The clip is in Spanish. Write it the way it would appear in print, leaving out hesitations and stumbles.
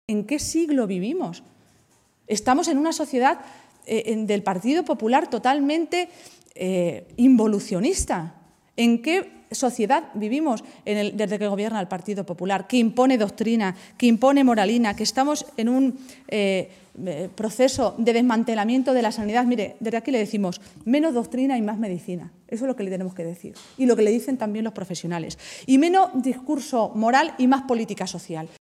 ¿En qué siglo vivimos? Estamos en una sociedad del Partido Popular totalmente involucionista. ¿En qué sociedad vivimos desde que gobierna el Partido Popular? Que impone doctrina, que impone moralina, que estamos en un proceso de desmantelamiento de la sanidad. Mire, desde aquí le decimos menos doctrina y más medicina. Eso es lo que le tenemos que decir. Y lo que le dicen también los profesionales. Y menos discurso moral y más política social.